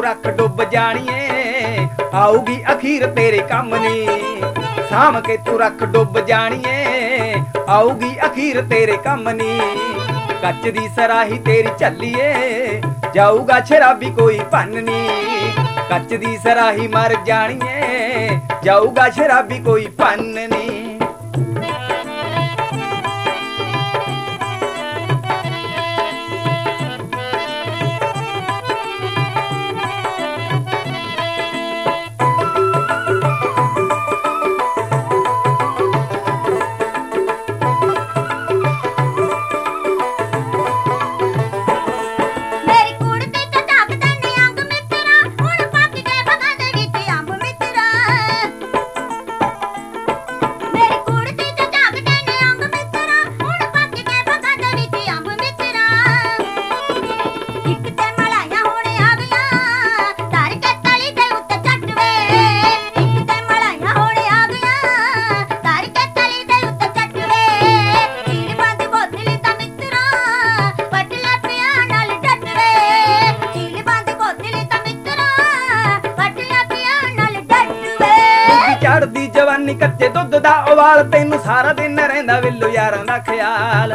ਰੱਖ ਡੁੱਬ ਜਾਣੀਏ, ਆਊਗੀ ਅਖੀਰ ਤੇਰੇ ਕੰਮ ਨੀ। ਸਾਂਭ ਕੇ ਤੂੰ ਰੱਖ ਡੁੱਬ ਜਾਣੀਏ, ਆਊਗੀ ਅਖੀਰ ਤੇਰੇ ਕੰਮ ਨੀ। ਕੱਚ ਦੀ ਸਰਾਹੀ ਤੇਰੀ ਝੱਲੀਏ, ਜਾਊਗਾ ਸ਼ਰਾਬੀ ਕੋਈ ਭੰਨ ਨੀ। ਕੱਚ ਦੀ ਸਰਾਹੀ ਮਰ ਜਾਣੀਏ, ਜਾਊਗਾ ਸ਼ਰਾਬੀ ਕੋਈ ਭੰਨ ਨੀ। ਚੜਦੀ ਜਵਾਨੀ ਕੱਚੇ ਦੁੱਧ ਦਾ ਉਬਾਲ, ਤੈਨੂੰ ਸਾਰਾ ਦਿਨ ਰਹਿੰਦਾ ਵਿਲੋ ਯਾਰਾਂ ਦਾ ਖਿਆਲ।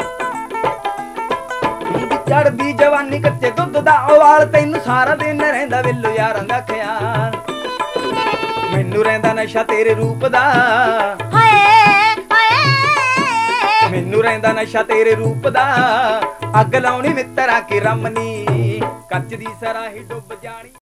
ਚੜਦੀ ਜਵਾਨੀ ਕੱਚੇ ਦੁੱਧ ਦਾ ਉਬਾਲ, ਤੈਨੂੰ ਸਾਰਾ ਦਿਨ ਰਹਿੰਦਾ ਵਿਲੋ ਯਾਰਾਂ ਦਾ ਖਿਆਲ। ਮੈਨੂੰ ਰਹਿੰਦਾ ਨਸ਼ਾ ਤੇਰੇ ਰੂਪ ਦਾ, ਮੈਨੂੰ ਰਹਿੰਦਾ ਨਸ਼ਾ ਤੇਰੇ ਰੂਪ ਦਾ। ਅੱਗ ਲਾਉਣੀ ਮਿੱਤਰਾਂ ਕੀ ਰਮਨੀ, ਕੱਚ ਦੀ ਸਰਾਹੀ ਡੁੱਬ ਜਾਣੀ।